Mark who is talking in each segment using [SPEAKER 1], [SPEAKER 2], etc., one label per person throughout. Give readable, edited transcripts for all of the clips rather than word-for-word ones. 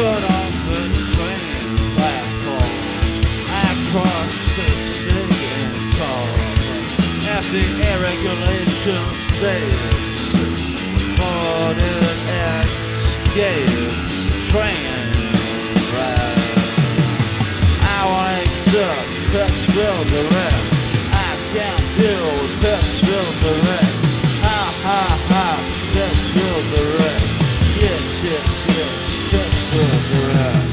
[SPEAKER 1] stood on the train platform. I crossed the city and called at the air regulations days. Boarded at gates, train ride. I wake up, Pittsville direct. I can't deal with Pittsville direct. Ha ha ha, Pittsville direct. Yes, yes, yes, Pittsville direct.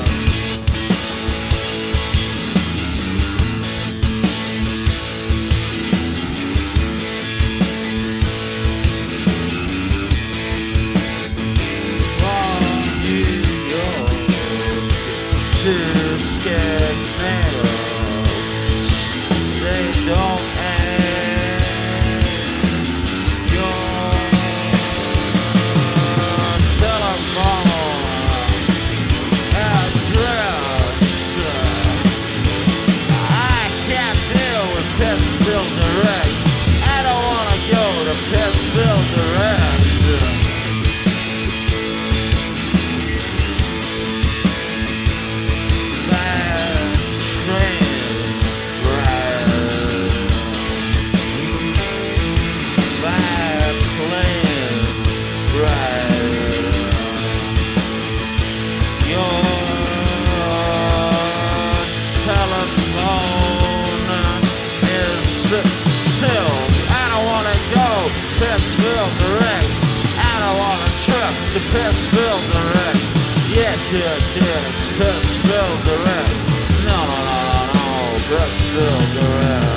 [SPEAKER 1] From New York to Scandinavia, they don't ask your telephone address. I can't deal with Pittsville direct. I don't want to go to Pittsville direct. Bad train ride. Bad plane ride. Your telephone is sealed. I don't want to go Pittsville direct. I don't want to trip to Pittsville direct. Yes, yes, yes, Pittsville direct. No, no, no, no, no, Pittsville direct.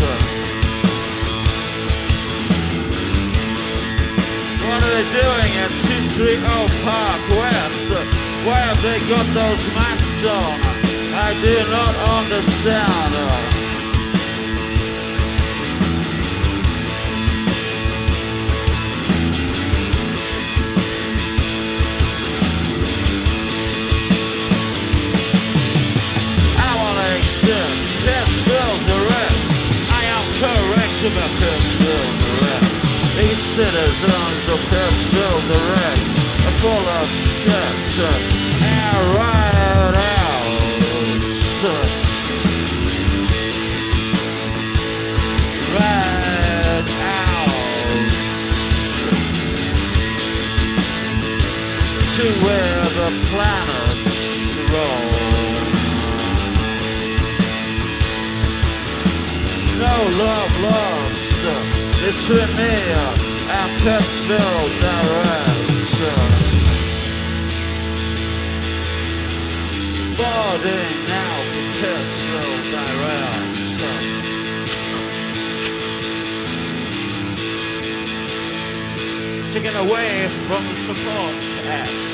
[SPEAKER 1] What are they doing at 230 Park West? Why have they got those masks on? I do not understand. I want to exit Pittsville direct. I am correct about Pittsville direct. These citizens of Pittsville direct are full of shit and right out. Right out to where the planets roll. No love lost between me and Pittsville direct. Boarding now for Pittsville direct. Taken away from the support act.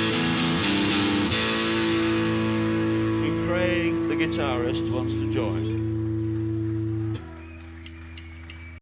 [SPEAKER 1] And Craig, the guitarist, wants to join.